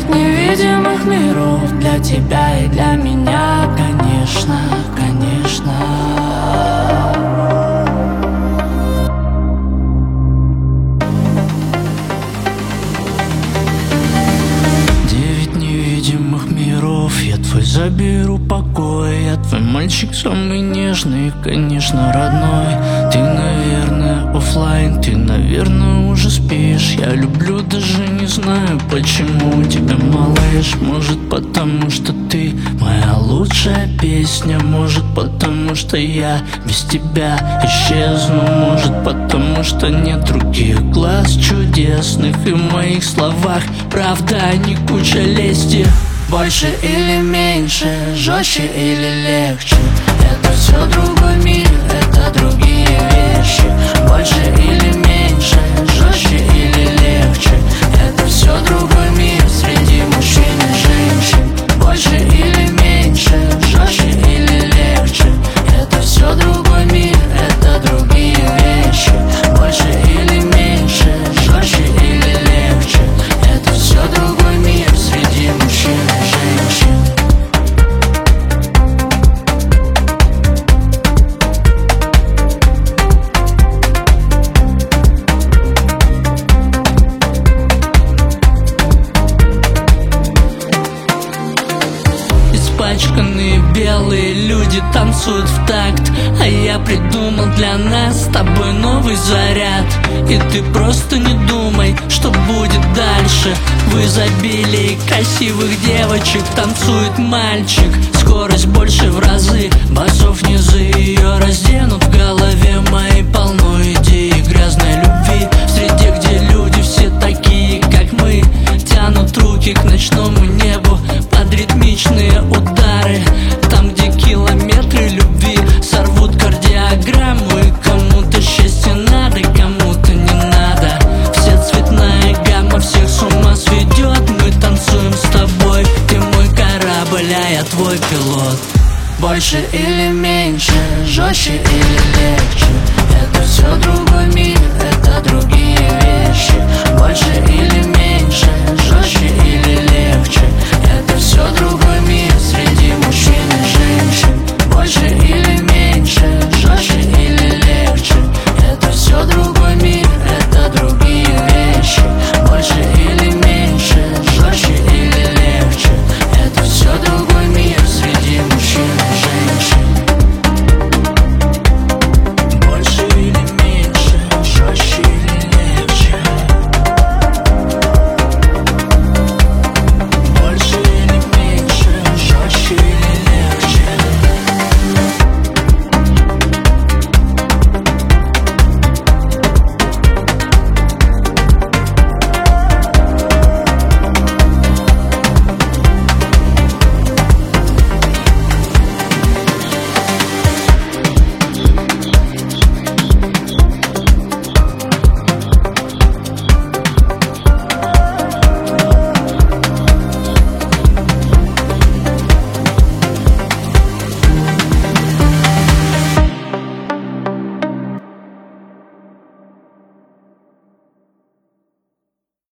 9 невидимых миров для тебя и для меня, конечно, конечно. Я твой заберу покой, я твой мальчик самый нежный, конечно, родной. Ты, наверное, оффлайн, ты, наверное, уже спишь. Я люблю, даже не знаю, почему тебя, малыш. Может, потому что ты моя лучшая песня. Может, потому что я без тебя исчезну. Может, потому что нет других глаз чудесных. И в моих словах правда, а не куча лести. Больше или меньше, жестче или легче, это все другой мир, это другие вещи. Больше или меньше, жестче или легче, это все другой мир среди мужчин и женщин. Больше или меньше, жестче или легче, это все другой мир, это другие вещи. Больше или меньше, жестче или легче, это все другой мир среди мужчин и женщин. Испачканные белые люди танцуют в такт, а я придумал для нас с тобой новый заряд. И ты просто не думай, что будет дальше. В изобилии красивых девочек танцует мальчик. Скорость больше в разы, басов низы ее разденут. В голове моей полно идей грязной любви. В среде, где люди все такие, как мы, тянут руки к ночному небу под ритмичные удары. Там, где километры любви сорвут кардиограмму. И кому-то счастье надо, кому-то не надо. Вся цветная гамма всех с ума сведет. Мы танцуем с тобой, ты мой корабль, а я твой пилот. Больше или меньше, жестче или